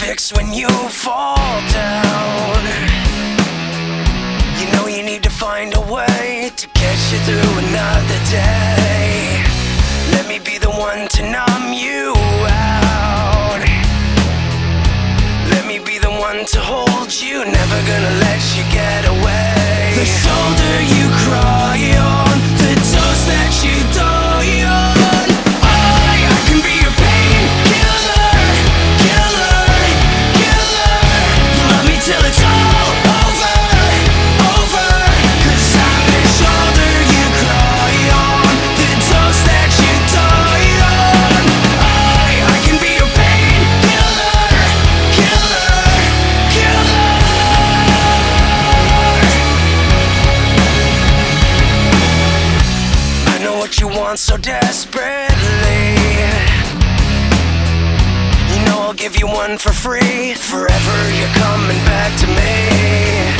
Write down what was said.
fix when you fall down. You know you need to find a way to get you through another day. Let me be the one to numb you out. Let me be the one to hold you, never gonna let you get away. The shoulder you cry on, the toast that you die on. I can be your pain killer, killer, killer. You love me till it's all over, over. 'Cause I'm the shoulder you cry on, the toast that you die on. I can be your pain killer, killer, killer. I know what you want so desperately. You know I'll give you one for free. Forever you're coming back to me.